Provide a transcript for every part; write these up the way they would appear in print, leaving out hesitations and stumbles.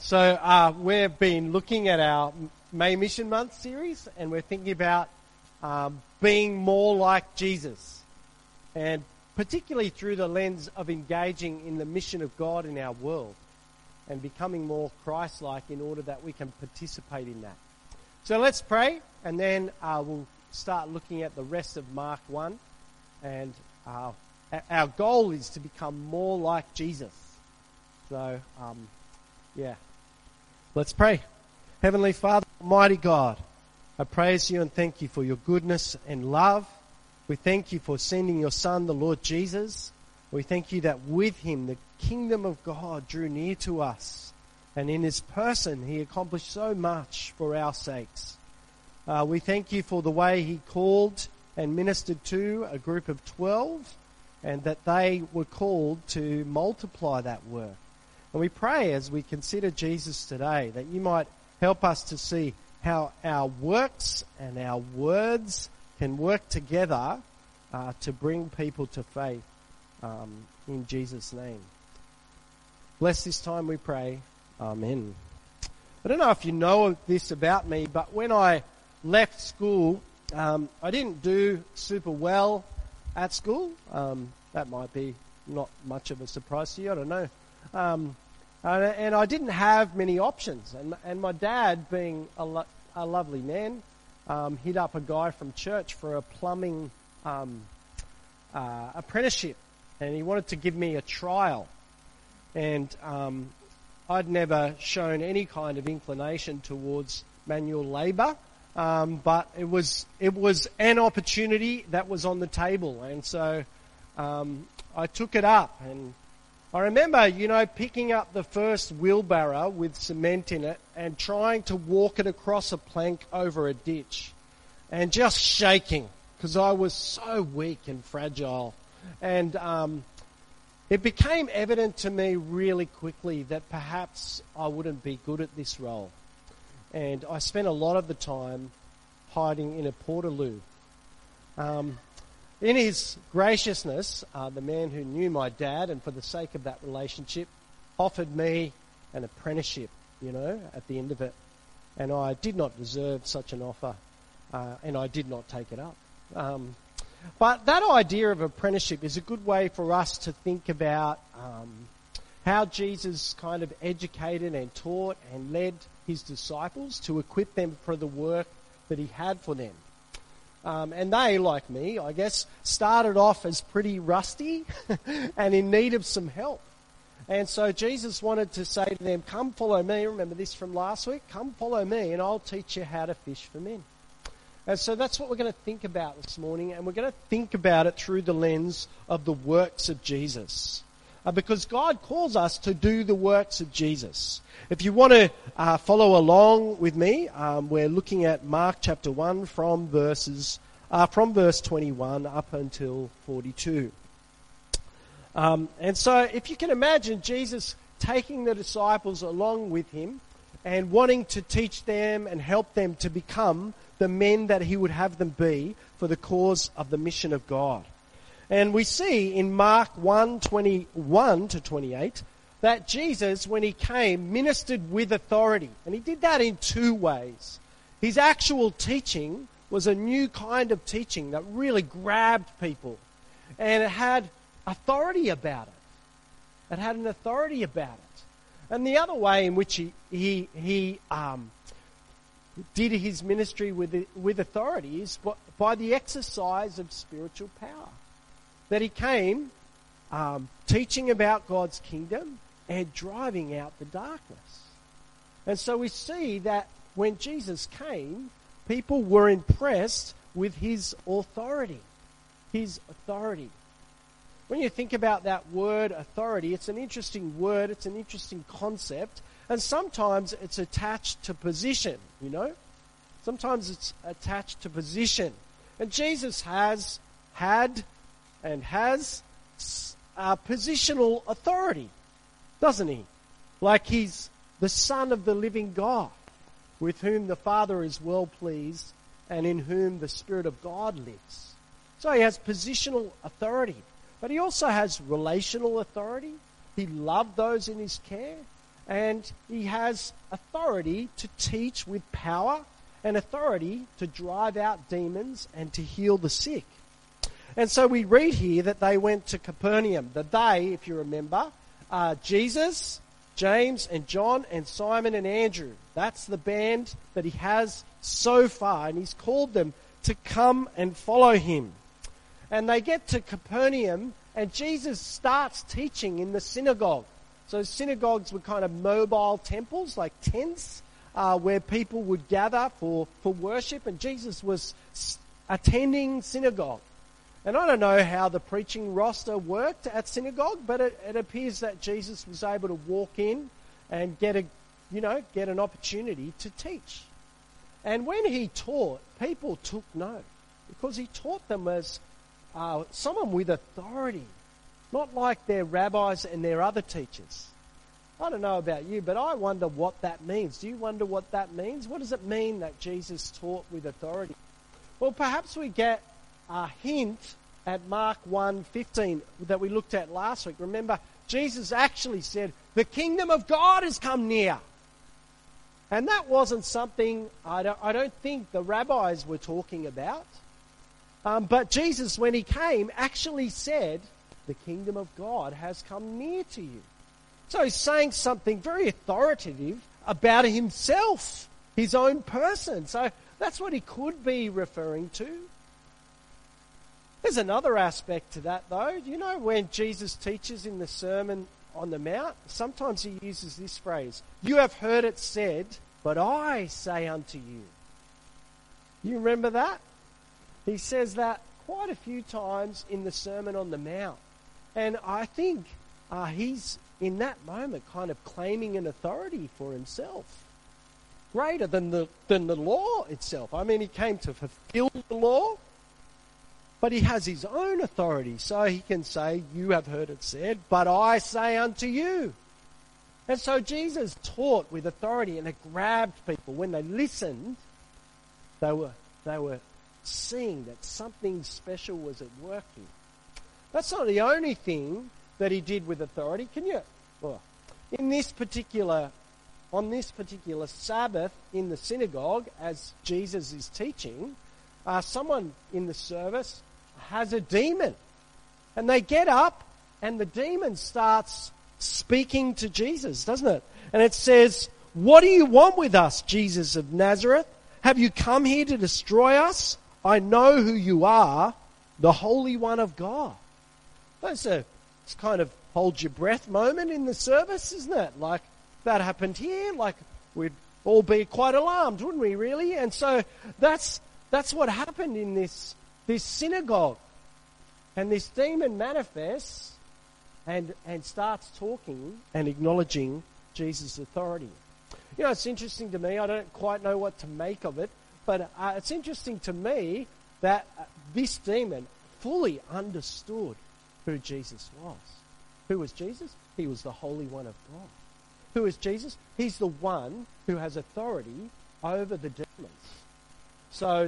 We've been looking at our May Mission Month series, and we're thinking about being more like Jesus, and particularly through the lens of engaging in the mission of God in our world and becoming more Christ-like in order that we can participate in that. So let's pray, and then we'll start looking at the rest of Mark 1, and our goal is to become more like Jesus. So, let's pray. Heavenly Father, Almighty God, I praise you and thank you for your goodness and love. We thank you for sending your Son, the Lord Jesus. We thank you that with him, the kingdom of God drew near to us. And in his person, he accomplished so much for our sakes. We thank you for the way he called and ministered to a group of 12, and that they were called to multiply that work. And we pray as we consider Jesus today that you might help us to see how our works and our words can work together to bring people to faith in Jesus' name. Bless this time, we pray. Amen. I don't know if you know this about me, but when I left school, I didn't do super well at school. That might be not much of a surprise to you, I don't know. And I didn't have many options. And my dad, being a lovely man, hit up a guy from church for a plumbing apprenticeship. And he wanted to give me a trial. And I'd never shown any kind of inclination towards manual labour. But it was an opportunity that was on the table. And so I took it up, and I remember, picking up the first wheelbarrow with cement in it and trying to walk it across a plank over a ditch and just shaking because I was so weak and fragile. And it became evident to me really quickly that perhaps I wouldn't be good at this role. And I spent a lot of the time hiding in a portaloo. In his graciousness, the man who knew my dad, and for the sake of that relationship, offered me an apprenticeship, at the end of it. And I did not deserve such an offer, and I did not take it up. But that idea of apprenticeship is a good way for us to think about how Jesus kind of educated and taught and led his disciples to equip them for the work that he had for them. And they, like me, I guess, started off as pretty rusty and in need of some help. And so Jesus wanted to say to them, come follow me. Remember this from last week? Come follow me and I'll teach you how to fish for men. And so that's what we're going to think about this morning. And we're going to think about it through the lens of the works of Jesus. Because God calls us to do the works of Jesus. If you want to follow along with me, we're looking at Mark chapter 1 from verse 21 up until 42. And so if you can imagine Jesus taking the disciples along with him and wanting to teach them and help them to become the men that he would have them be for the cause of the mission of God. And we see in Mark 1:21 to 28 that Jesus, when he came, ministered with authority. And he did that in two ways. His actual teaching was a new kind of teaching that really grabbed people. And it had authority about it. It had an authority about it. And the other way in which he did his ministry with authority is by the exercise of spiritual power. That he came teaching about God's kingdom and driving out the darkness. And so we see that when Jesus came, people were impressed with his authority. His authority. When you think about that word authority, it's an interesting word, it's an interesting concept, and sometimes it's attached to position, Sometimes it's attached to position. And Jesus has had and has positional authority, doesn't he? Like he's the Son of the living God, with whom the Father is well pleased and in whom the Spirit of God lives. So he has positional authority, but he also has relational authority. He loved those in his care, and he has authority to teach with power and authority to drive out demons and to heal the sick. And so we read here that they went to Capernaum. The they, if you remember, are Jesus, James and John and Simon and Andrew. That's the band that he has so far, and he's called them to come and follow him. And they get to Capernaum, and Jesus starts teaching in the synagogue. So synagogues were kind of mobile temples, like tents, where people would gather for worship, and Jesus was attending synagogue. And I don't know how the preaching roster worked at synagogue, but it appears that Jesus was able to walk in and get an opportunity to teach. And when he taught, people took note, because he taught them as someone with authority, not like their rabbis and their other teachers. I don't know about you, but I wonder what that means. Do you wonder what that means? What does it mean that Jesus taught with authority? Well, perhaps we get a hint at Mark 1:15 that we looked at last week. Remember, Jesus actually said, "The kingdom of God has come near." And that wasn't something I don't think the rabbis were talking about. But Jesus, when he came, actually said, "The kingdom of God has come near to you." So he's saying something very authoritative about himself, his own person. So that's what he could be referring to. There's another aspect to that, though. You know, when Jesus teaches in the Sermon on the Mount, sometimes he uses this phrase, "You have heard it said, but I say unto you." You remember that? He says that quite a few times in the Sermon on the Mount. And I think he's, in that moment, kind of claiming an authority for himself, greater than the law itself. I mean, he came to fulfill the law, but he has his own authority. So he can say, "You have heard it said, but I say unto you." And so Jesus taught with authority, and it grabbed people. When they listened, they were seeing that something special was at work here. That's not the only thing that he did with authority. On this particular Sabbath in the synagogue, as Jesus is teaching, someone in the service has a demon. And they get up, and the demon starts speaking to Jesus, doesn't it? And it says, "What do you want with us, Jesus of Nazareth? Have you come here to destroy us? I know who you are, the Holy One of God." That's it's kind of hold your breath moment in the service, isn't it? Like, that happened here, like we'd all be quite alarmed, wouldn't we, really? And so that's what happened in this synagogue. And this demon manifests and starts talking and acknowledging Jesus' authority. You know, it's interesting to me, I don't quite know what to make of it, but it's interesting to me that this demon fully understood who Jesus was. Who was Jesus? He was the Holy One of God. Who is Jesus? He's the one who has authority over the demons. So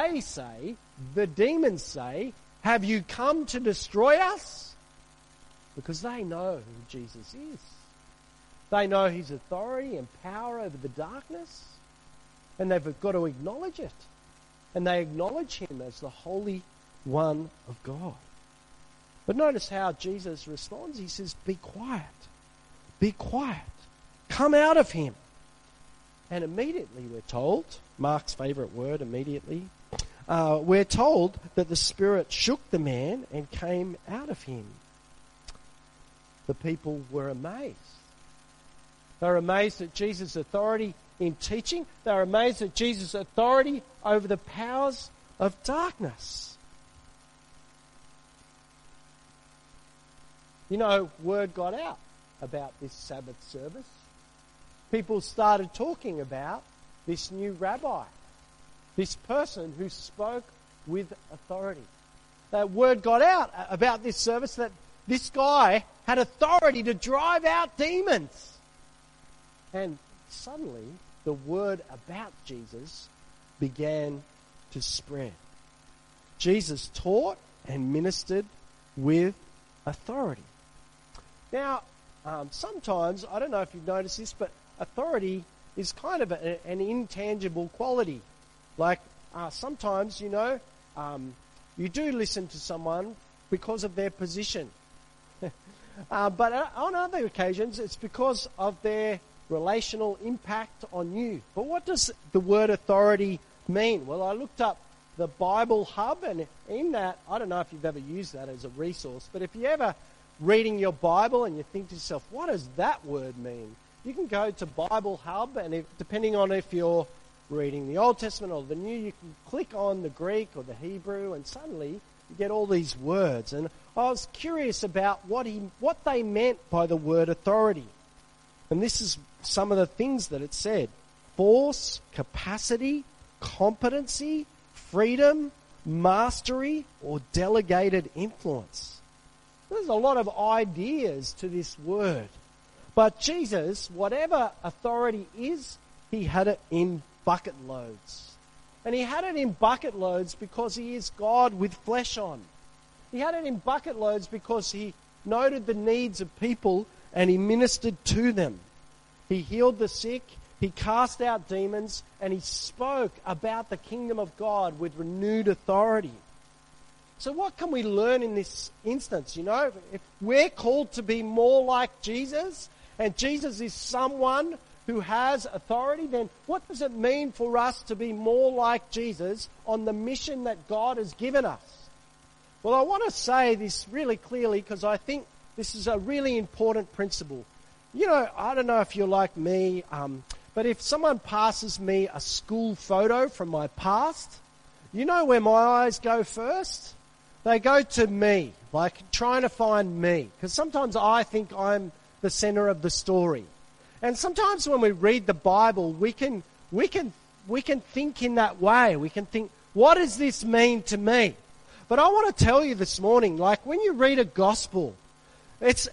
the demons say, "Have you come to destroy us?" Because they know who Jesus is. They know his authority and power over the darkness, and they've got to acknowledge it. And they acknowledge him as the Holy One of God. But notice how Jesus responds. He says, "Be quiet. Be quiet. Come out of him." And immediately we're told, Mark's favourite word, immediately, we're told that the spirit shook the man and came out of him. The people were amazed. They were amazed at Jesus' authority in teaching. They were amazed at Jesus' authority over the powers of darkness. You know, word got out about this Sabbath service. People started talking about this new rabbi, this person who spoke with authority. That word got out about this service that this guy had authority to drive out demons. And suddenly, the word about Jesus began to spread. Jesus taught and ministered with authority. Now, sometimes, I don't know if you've noticed this, but authority is kind of an intangible quality. Like sometimes, you do listen to someone because of their position. But on other occasions, it's because of their relational impact on you. But what does the word authority mean? Well, I looked up the Bible Hub, and in that, I don't know if you've ever used that as a resource, but if you're ever reading your Bible and you think to yourself, what does that word mean? You can go to Bible Hub, and depending on if you're reading the Old Testament or the New, you can click on the Greek or the Hebrew, and suddenly you get all these words. And I was curious about what they meant by the word authority. And this is some of the things that it said: force, capacity, competency, freedom, mastery, or delegated influence. There's a lot of ideas to this word. But Jesus, whatever authority is, he had it in bucket loads. And he had it in bucket loads because he is God with flesh on. He had it in bucket loads because he noted the needs of people and he ministered to them. He healed the sick, he cast out demons, and he spoke about the kingdom of God with renewed authority. So what can we learn in this instance? If we're called to be more like Jesus, and Jesus is someone who has authority, then what does it mean for us to be more like Jesus on the mission that God has given us? Well, I want to say this really clearly because I think this is a really important principle. I don't know if you're like me, but if someone passes me a school photo from my past, you know where my eyes go first? They go to me, like trying to find me. Because sometimes I think I'm the center of the story. And sometimes when we read the Bible, we can think in that way. We can think, what does this mean to me? But I want to tell you this morning, like when you read a gospel, it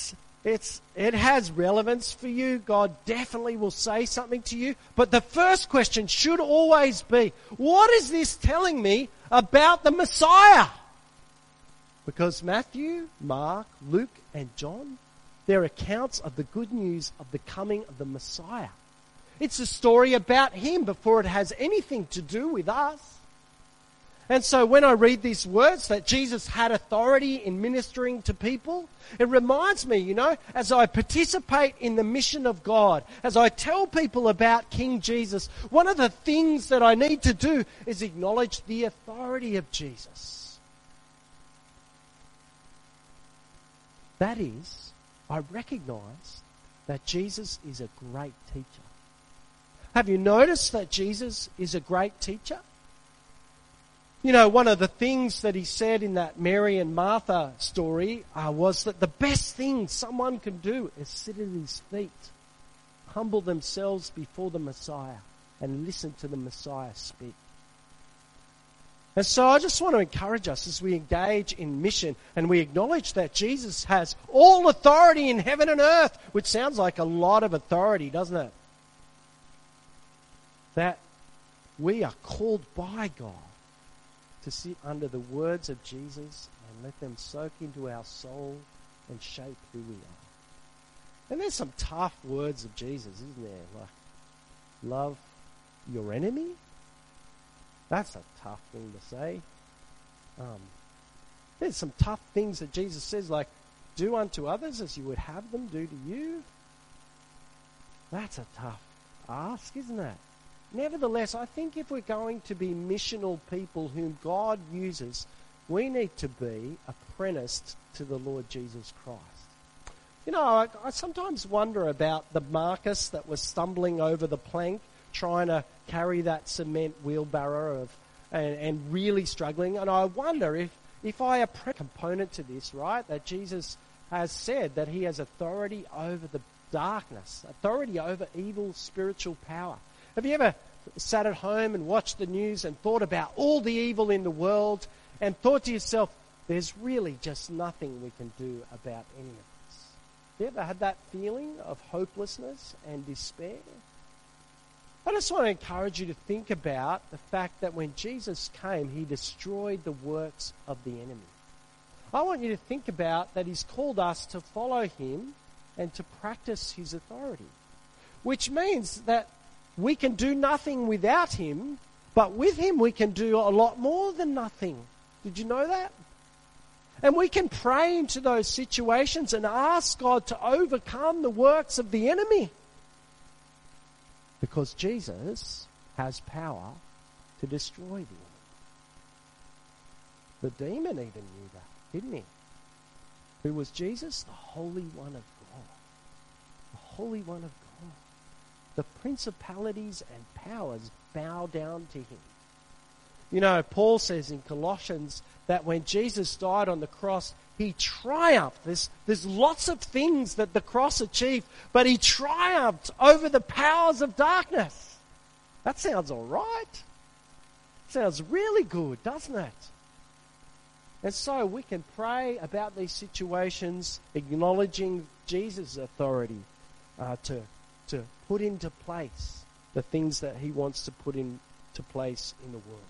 has relevance for you. God definitely will say something to you. But the first question should always be, what is this telling me about the Messiah? Because Matthew, Mark, Luke, and John, they're accounts of the good news of the coming of the Messiah. It's a story about him before it has anything to do with us. And so when I read these words that Jesus had authority in ministering to people, it reminds me, as I participate in the mission of God, as I tell people about King Jesus, one of the things that I need to do is acknowledge the authority of Jesus. That is, I recognize that Jesus is a great teacher. Have you noticed that Jesus is a great teacher? One of the things that he said in that Mary and Martha story was that the best thing someone can do is sit at his feet, humble themselves before the Messiah, and listen to the Messiah speak. And so I just want to encourage us as we engage in mission and we acknowledge that Jesus has all authority in heaven and earth, which sounds like a lot of authority, doesn't it? That we are called by God to sit under the words of Jesus and let them soak into our soul and shape who we are. And there's some tough words of Jesus, isn't there? Like, love your enemy? That's a tough thing to say. There's some tough things that Jesus says, like, do unto others as you would have them do to you. That's a tough ask, isn't it? Nevertheless, I think if we're going to be missional people whom God uses, we need to be apprenticed to the Lord Jesus Christ. I sometimes wonder about the Marcus that was stumbling over the plank, trying to carry that cement wheelbarrow and really struggling. And I wonder if I apprehend a component to this, right, that Jesus has said that he has authority over the darkness, authority over evil spiritual power. Have you ever sat at home and watched the news and thought about all the evil in the world and thought to yourself, there's really just nothing we can do about any of this? Have you ever had that feeling of hopelessness and despair? I just want to encourage you to think about the fact that when Jesus came, he destroyed the works of the enemy. I want you to think about that he's called us to follow him and to practice his authority. Which means that we can do nothing without him, but with him we can do a lot more than nothing. Did you know that? And we can pray into those situations and ask God to overcome the works of the enemy. Because Jesus has power to destroy the enemy. The demon even knew that, didn't he? Who was Jesus? The Holy One of God. The Holy One of God. The principalities and powers bow down to him. You know, Paul says in Colossians that when Jesus died on the cross, he triumphed. There's lots of things that the cross achieved, but he triumphed over the powers of darkness. That sounds all right. Sounds really good, doesn't it? And so we can pray about these situations, acknowledging Jesus' authority to put into place the things that he wants to put into place in the world.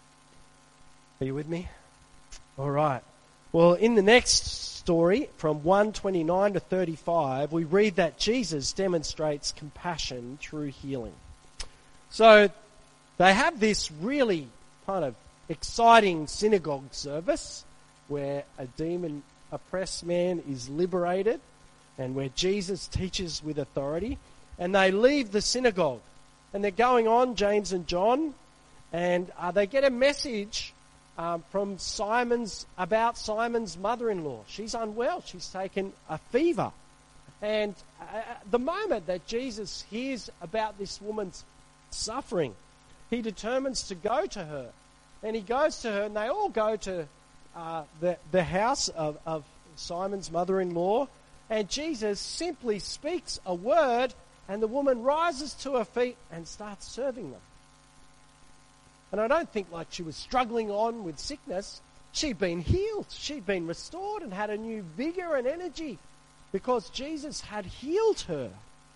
Are you with me? All right. Well, in the next story, from 1:29 to 35, we read that Jesus demonstrates compassion through healing. So they have this really kind of exciting synagogue service where a demon-oppressed man is liberated and where Jesus teaches with authority. And they leave the synagogue and they're going on, James and John, and they get a message from Simon's mother-in-law. She's unwell. She's taken a fever. And the moment that Jesus hears about this woman's suffering, he determines to go to her. And he goes to her, and they all go to the house of Simon's mother-in-law. And Jesus simply speaks a word, and the woman rises to her feet and starts serving them. And I don't think like she was struggling on with sickness. She'd been healed. She'd been restored and had a new vigor and energy because Jesus had healed her.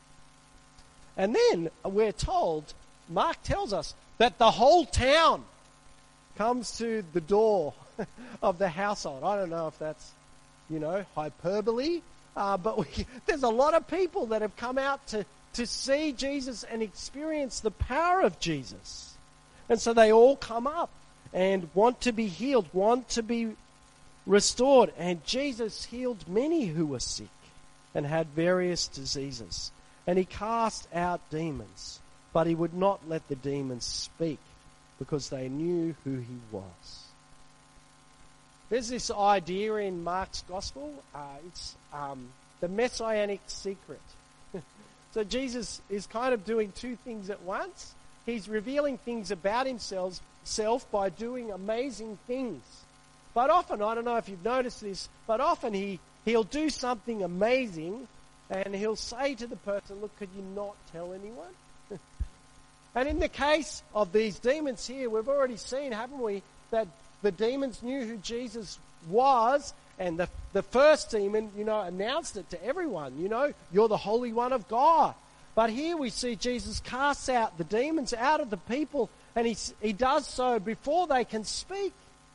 And then we're told, Mark tells us, that the whole town comes to the door of the household. I don't know if that's, hyperbole, but there's a lot of people that have come out to see Jesus and experience the power of Jesus. And so they all come up and want to be healed, want to be restored. And Jesus healed many who were sick and had various diseases. And he cast out demons, but he would not let the demons speak because they knew who he was. There's this idea in Mark's Gospel. It's the Messianic secret. So Jesus is kind of doing two things at once. He's revealing things about himself by doing amazing things. But often, I don't know if you've noticed this, but often he'll do something amazing and he'll say to the person, look, could you not tell anyone? And in the case of these demons here, we've already seen, haven't we, that the demons knew who Jesus was, and the first demon, announced it to everyone. You're the Holy One of God. But here we see Jesus casts out the demons out of the people, and he does so before they can speak.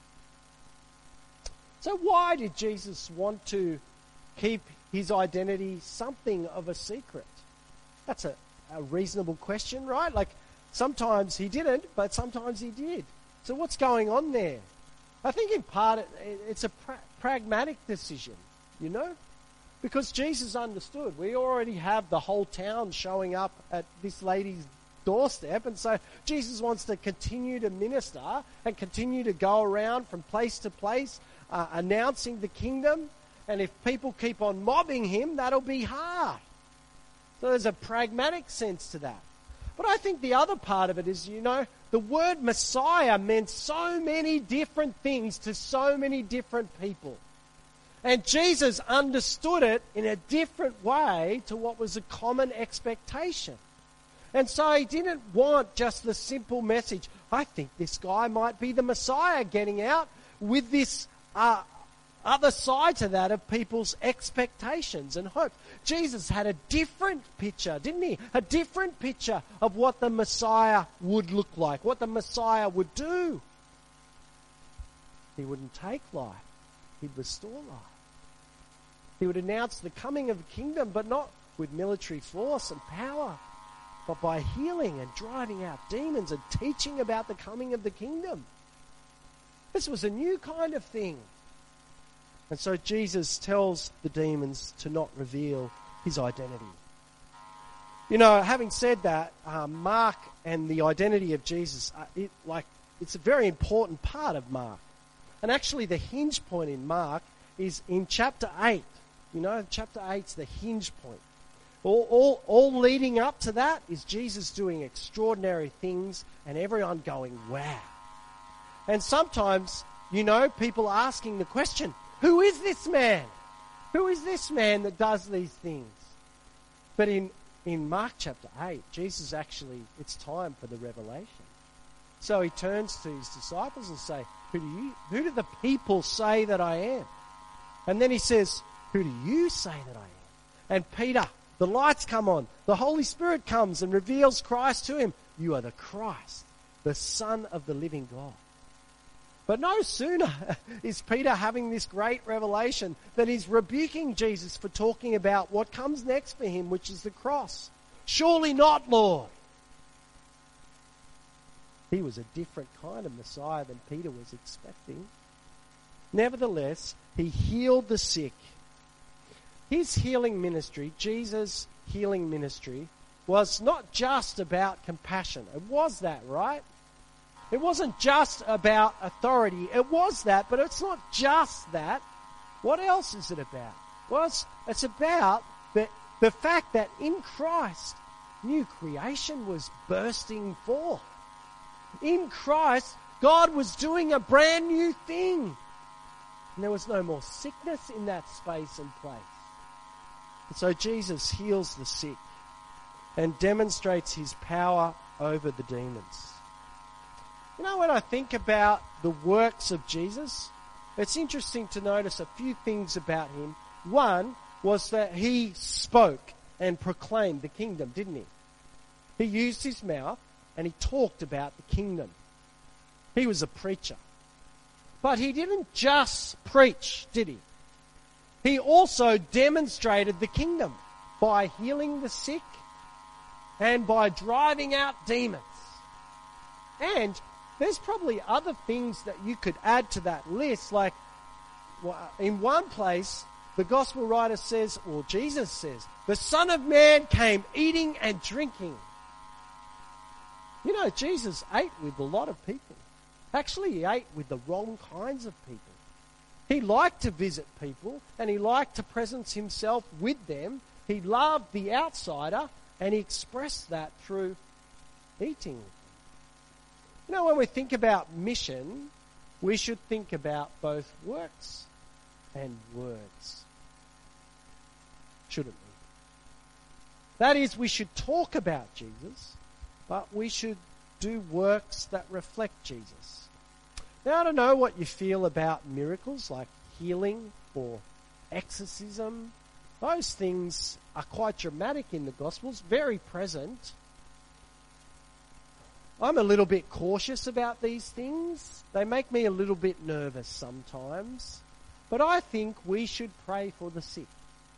So why did Jesus want to keep his identity something of a secret? That's a reasonable question, right? Like, sometimes he didn't, but sometimes he did. So what's going on there? I think in part it's a pragmatic decision, because Jesus understood. We already have the whole town showing up at this lady's doorstep, and so Jesus wants to continue to minister and continue to go around from place to place announcing the kingdom. And if people keep on mobbing him, that'll be hard. So there's a pragmatic sense to that. But I think the other part of it is, the word Messiah meant so many different things to so many different people. And Jesus understood it in a different way to what was a common expectation. And so he didn't want just the simple message, I think this guy might be the Messiah, getting out with this other side to that of people's expectations and hopes. Jesus had a different picture, didn't he? A different picture of what the Messiah would look like, what the Messiah would do. He wouldn't take life. He'd restore life. He would announce the coming of the kingdom, but not with military force and power, but by healing and driving out demons and teaching about the coming of the kingdom. This was a new kind of thing. And so Jesus tells the demons to not reveal his identity. You know, having said that, Mark and the identity of Jesus, it's a very important part of Mark. And actually the hinge point in Mark is in chapter 8. You know, chapter 8's the hinge point. All leading up to that is Jesus doing extraordinary things and everyone going, wow. And sometimes, you know, people asking the question, who is this man? Who is this man that does these things? But in Mark chapter 8, Jesus actually, it's time for the revelation. So he turns to his disciples and say, who do the people say that I am? And then he says, who do you say that I am? And Peter, the lights come on. The Holy Spirit comes and reveals Christ to him. You are the Christ, the Son of the living God. But no sooner is Peter having this great revelation than he's rebuking Jesus for talking about what comes next for him, which is the cross. Surely not, Lord. He was a different kind of Messiah than Peter was expecting. Nevertheless, he healed the sick. His healing ministry, Jesus' healing ministry, was not just about compassion. It was that, right? It wasn't just about authority. It was that, but it's not just that. What else is it about? Well, it's about the fact that in Christ, new creation was bursting forth. In Christ, God was doing a brand new thing. And there was no more sickness in that space and place. And so Jesus heals the sick and demonstrates his power over the demons. You know, when I think about the works of Jesus, it's interesting to notice a few things about him. One was that he spoke and proclaimed the kingdom, didn't he? He used his mouth and he talked about the kingdom. He was a preacher. But he didn't just preach, did he? He also demonstrated the kingdom by healing the sick and by driving out demons. And there's probably other things that you could add to that list. Like, in one place, the gospel writer says, or Jesus says, the Son of Man came eating and drinking. You know, Jesus ate with a lot of people. Actually, he ate with the wrong kinds of people. He liked to visit people and he liked to presence himself with them. He loved the outsider and he expressed that through eating. You know, when we think about mission, we should think about both works and words. Shouldn't we? That is, we should talk about Jesus, but we should do works that reflect Jesus. Now, I don't know what you feel about miracles like healing or exorcism. Those things are quite dramatic in the Gospels, very present. I'm a little bit cautious about these things. They make me a little bit nervous sometimes. But I think we should pray for the sick.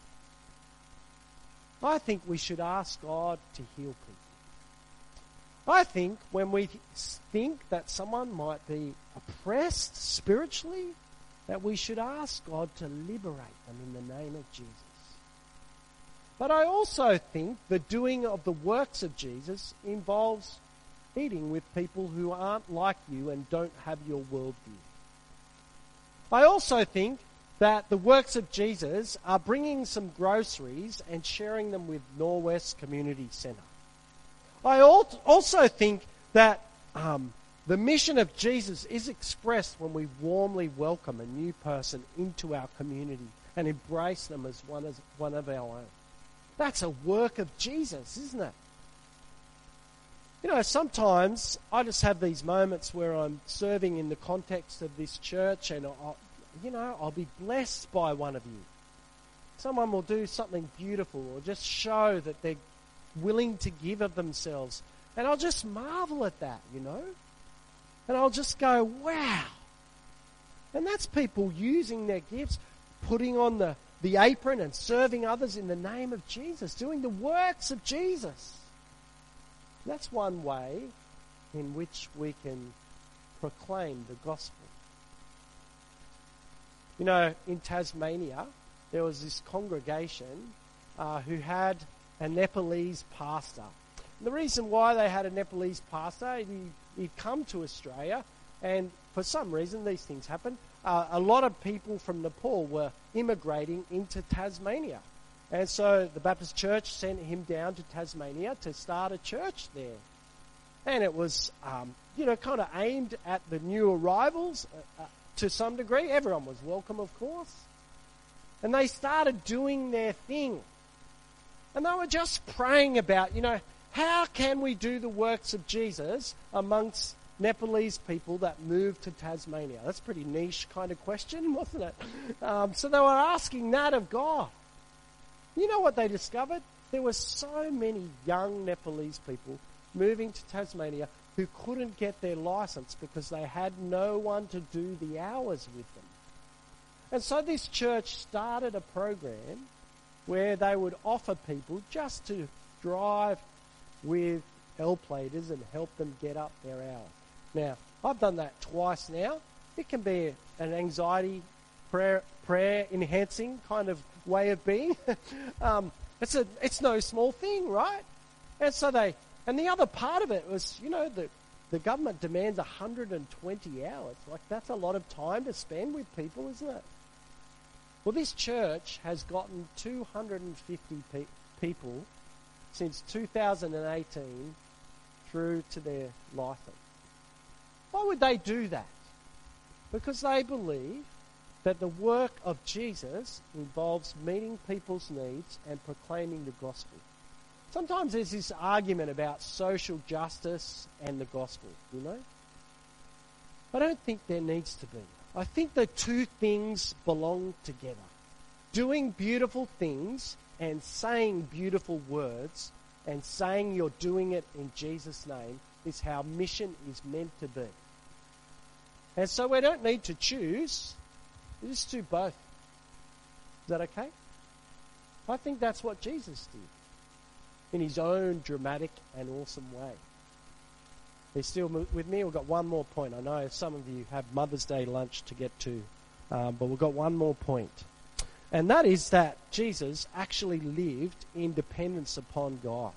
I think we should ask God to heal people. I think when we think that someone might be oppressed spiritually, that we should ask God to liberate them in the name of Jesus. But I also think the doing of the works of Jesus involves eating with people who aren't like you and don't have your worldview. I also think that the works of Jesus are bringing some groceries and sharing them with Norwest Community Centre. I also think that the mission of Jesus is expressed when we warmly welcome a new person into our community and embrace them as one of our own. That's a work of Jesus, isn't it? You know, sometimes I just have these moments where I'm serving in the context of this church and, I'll be blessed by one of you. Someone will do something beautiful or just show that they're willing to give of themselves. And I'll just marvel at that, you know. And I'll just go, wow. And that's people using their gifts, putting on the the apron and serving others in the name of Jesus, doing the works of Jesus. That's one way in which we can proclaim the gospel. You know, in Tasmania, there was this congregation who had a Nepalese pastor. And the reason why they had a Nepalese pastor, he'd come to Australia, and for some reason these things happen. A lot of people from Nepal were immigrating into Tasmania. And so the Baptist Church sent him down to Tasmania to start a church there. And it was, kind of aimed at the new arrivals to some degree. Everyone was welcome, of course. And they started doing their thing. And they were just praying about, how can we do the works of Jesus amongst Nepalese people that moved to Tasmania? That's a pretty niche kind of question, wasn't it? So they were asking that of God. You know what they discovered? There were so many young Nepalese people moving to Tasmania who couldn't get their license because they had no one to do the hours with them. And so this church started a program where they would offer people just to drive with L-platers and help them get up their hours. Now, I've done that twice now. It can be an anxiety prayer enhancing kind of way of being. It's no small thing, right? And the other part of it was, the government demands 120 hours. Like, that's a lot of time to spend with people, isn't it? Well, this church has gotten 250 people since 2018 through to their license. Why would they do that? Because they believe that the work of Jesus involves meeting people's needs and proclaiming the gospel. Sometimes there's this argument about social justice and the gospel, I don't think there needs to be. I think the two things belong together. Doing beautiful things and saying beautiful words and saying you're doing it in Jesus' name is how mission is meant to be. And so we don't need to choose. We just do both. Is that okay? I think that's what Jesus did in his own dramatic and awesome way. Are you still with me? We've got one more point. I know some of you have Mother's Day lunch to get to, but we've got one more point. And that is that Jesus actually lived in dependence upon God.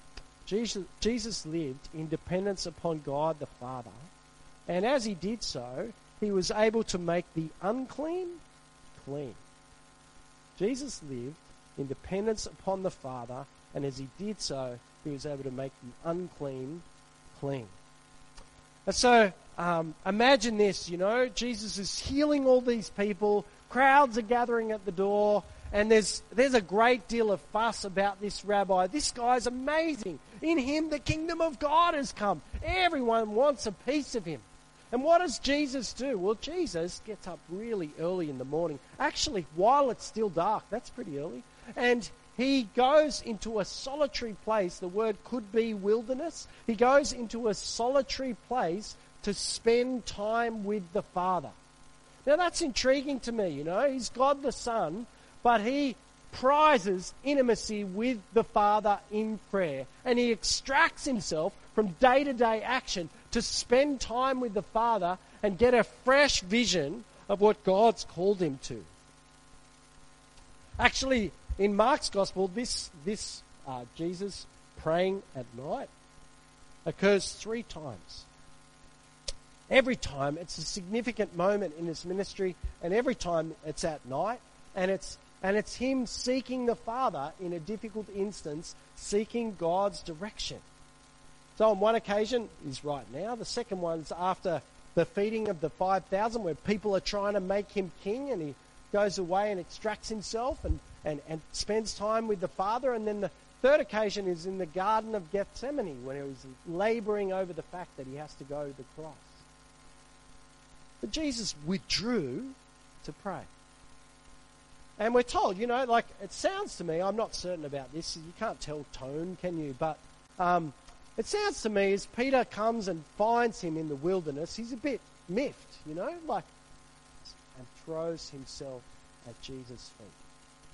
Jesus lived in dependence upon God the Father. And as he did so, he was able to make the unclean clean. Jesus lived in dependence upon the Father, and as he did so, he was able to make the unclean clean. And so, imagine this, Jesus is healing all these people, crowds are gathering at the door, and there's a great deal of fuss about this rabbi. This guy's amazing. In him, the kingdom of God has come. Everyone wants a piece of him. And what does Jesus do? Well, Jesus gets up really early in the morning. Actually, while it's still dark, that's pretty early. And he goes into a solitary place. The word could be wilderness. He goes into a solitary place to spend time with the Father. Now, that's intriguing to me, He's God the Son, but he prizes intimacy with the Father in prayer. And he extracts himself from day-to-day action to spend time with the Father and get a fresh vision of what God's called him to. Actually, in Mark's Gospel, this Jesus praying at night occurs 3 times. Every time it's a significant moment in his ministry, and every time it's at night, and it's him seeking the Father in a difficult instance, seeking God's direction. So on one occasion is right now. The second one's after the feeding of the 5,000, where people are trying to make him king, and he goes away and extracts himself and spends time with the Father. And then the third occasion is in the Garden of Gethsemane, when he was labouring over the fact that he has to go to the cross. But Jesus withdrew to pray. And we're told, it sounds to me, I'm not certain about this, you can't tell tone, can you? But it sounds to me as Peter comes and finds him in the wilderness, he's a bit miffed, and throws himself at Jesus' feet.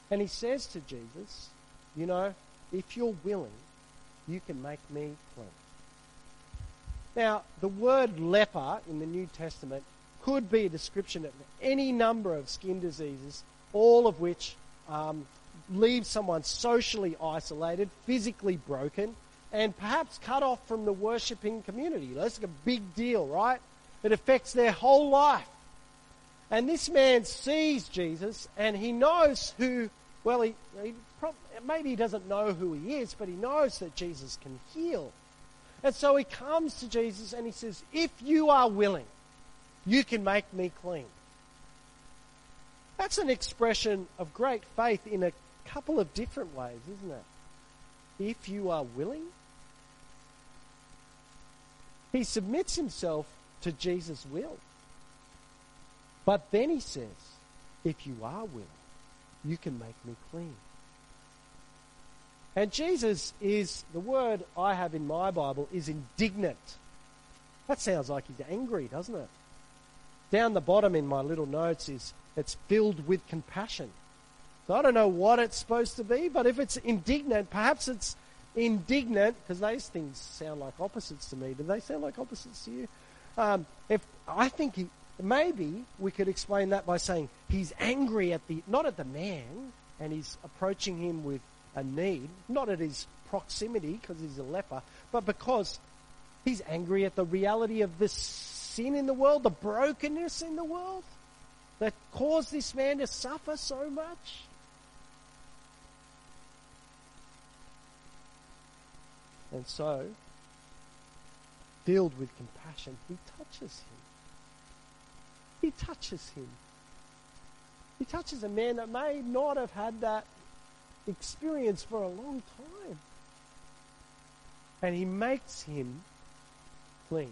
And he says to Jesus, you know, if you're willing, you can make me clean. Now, the word leper in the New Testament could be a description of any number of skin diseases, all of which leave someone socially isolated, physically broken, and perhaps cut off from the worshipping community. That's a big deal, right? It affects their whole life. And this man sees Jesus, and he knows who, well, maybe he doesn't know who he is, but he knows that Jesus can heal. And so he comes to Jesus and he says, if you are willing, you can make me clean. That's an expression of great faith in a couple of different ways, isn't it? If you are willing. He submits himself to Jesus' will. But then he says, if you are willing, you can make me clean. And Jesus is, the word I have in my Bible is indignant. That sounds like he's angry, doesn't it? Down the bottom in my little notes it's filled with compassion. So I don't know what it's supposed to be, but if it's indignant, perhaps it's indignant, because those things sound like opposites to me. Do they sound like opposites to you? Maybe we could explain that by saying he's angry not at the man, and he's approaching him with a need, not at his proximity because he's a leper, but because he's angry at the reality of the sin in the world, the brokenness in the world that caused this man to suffer so much. And so, filled with compassion, he touches him. He touches him. He touches a man that may not have had that experience for a long time. And he makes him clean.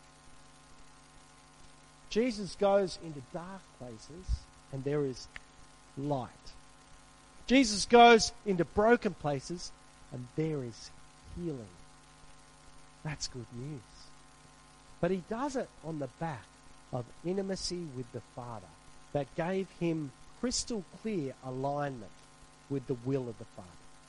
Jesus goes into dark places and there is light. Jesus goes into broken places and there is healing. That's good news. But he does it on the back of intimacy with the Father that gave him crystal clear alignment with the will of the Father.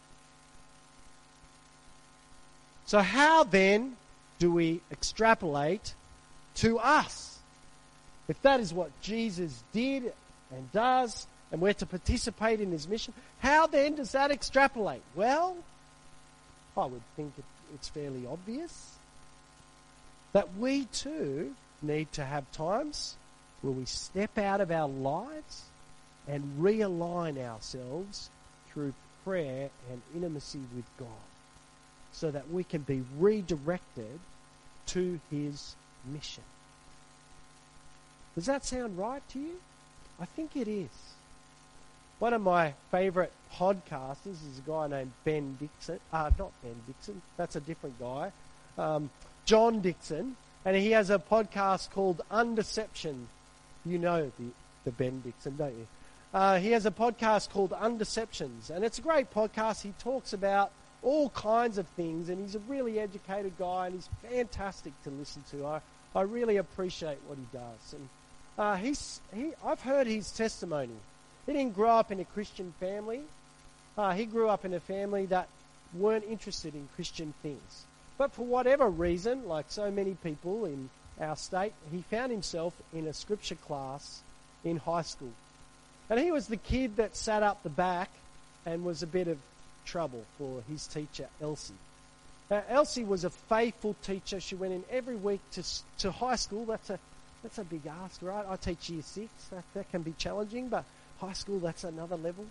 So how then do we extrapolate to us? If that is what Jesus did and does, and we're to participate in his mission, how then does that extrapolate? Well, I would think it's fairly obvious that we too need to have times where we step out of our lives and realign ourselves through prayer and intimacy with God so that we can be redirected to his mission. Does that sound right to you? I think it is. One of my favourite podcasters is a guy named Ben Dixon. Not Ben Dixon, that's a different guy. John Dixon. And he has a podcast called Undeception. You know the Ben Dixon, don't you? He has a podcast called Undeceptions. And it's a great podcast. He talks about all kinds of things. And he's a really educated guy. And he's fantastic to listen to. I really appreciate what he does. And I've heard his testimony. He didn't grow up in a Christian family. He grew up in a family that weren't interested in Christian things. But for whatever reason, like so many people in our state, he found himself in a scripture class in high school. And he was the kid that sat up the back and was a bit of trouble for his teacher, Elsie. Elsie was a faithful teacher. She went in every week to high school. That's a big ask, right? I teach year 6. That can be challenging, but high school, that's another level.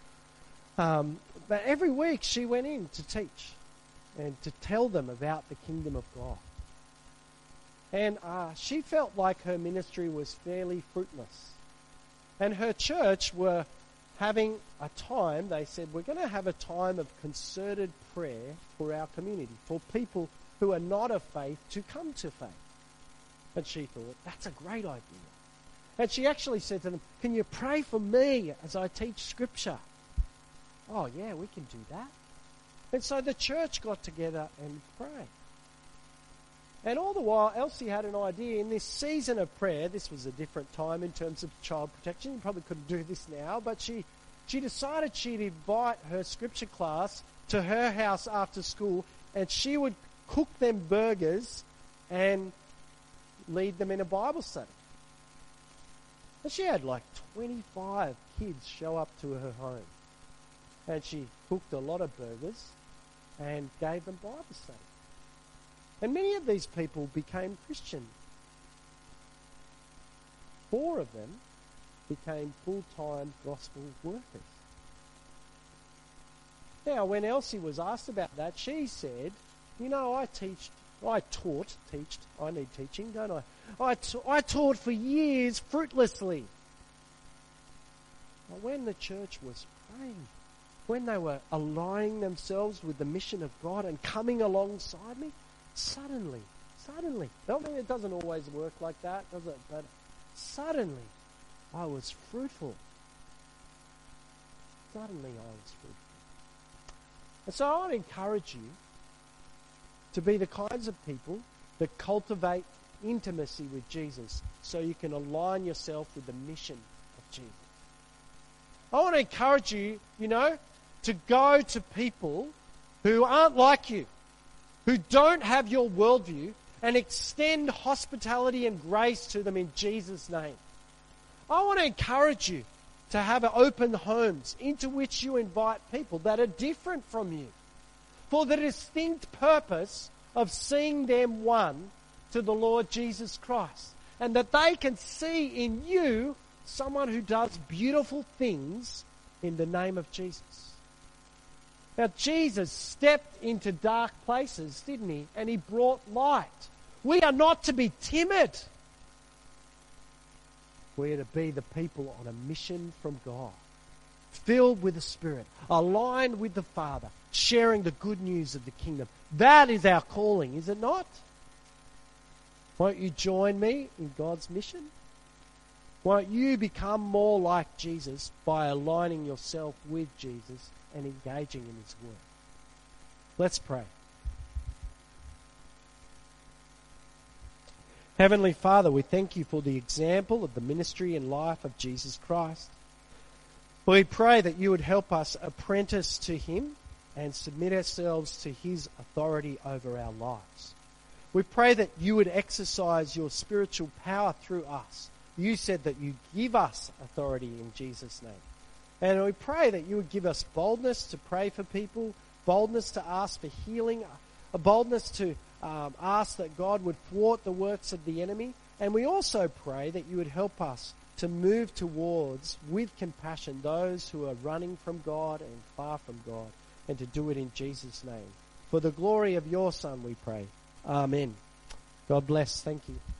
But every week she went in to teach and to tell them about the kingdom of God. And she felt like her ministry was fairly fruitless. And her church were having a time, they said, we're going to have a time of concerted prayer for our community, for people who are not of faith to come to faith. And she thought, that's a great idea. And she actually said to them, can you pray for me as I teach scripture? Oh yeah, we can do that. And so the church got together and prayed. And all the while, Elsie had an idea in this season of prayer. This was a different time in terms of child protection. You probably couldn't do this now, but she she decided she'd invite her scripture class to her house after school, and she would cook them burgers and lead them in a Bible study. And she had like 25 kids show up to her home. And she cooked a lot of burgers and gave them Bible study. And many of these people became Christian. 4 of them became full-time gospel workers. Now, when Elsie was asked about that, she said, you know, I need teaching, don't I? I taught for years fruitlessly. But when the church was praying, when they were aligning themselves with the mission of God and coming alongside me, suddenly, I mean, it doesn't always work like that, does it? But suddenly, I was fruitful. And so I want to encourage you to be the kinds of people that cultivate intimacy with Jesus so you can align yourself with the mission of Jesus. I want to encourage you, to go to people who aren't like you, who don't have your worldview, and extend hospitality and grace to them in Jesus' name. I want to encourage you to have open homes into which you invite people that are different from you, for the distinct purpose of seeing them won to the Lord Jesus Christ, and that they can see in you someone who does beautiful things in the name of Jesus. Now, Jesus stepped into dark places, didn't he? And he brought light. We are not to be timid. We are to be the people on a mission from God, filled with the Spirit, aligned with the Father, sharing the good news of the kingdom. That is our calling, is it not? Won't you join me in God's mission? Won't you become more like Jesus by aligning yourself with Jesus and engaging in His work? Let's pray. Heavenly Father, we thank you for the example of the ministry and life of Jesus Christ. We pray that you would help us apprentice to Him and submit ourselves to His authority over our lives. We pray that you would exercise your spiritual power through us. You said that you give us authority in Jesus' name. And we pray that you would give us boldness to pray for people, boldness to ask for healing, a boldness to ask that God would thwart the works of the enemy. And we also pray that you would help us to move towards, with compassion, those who are running from God and far from God, and to do it in Jesus' name. For the glory of your Son, we pray. Amen. God bless. Thank you.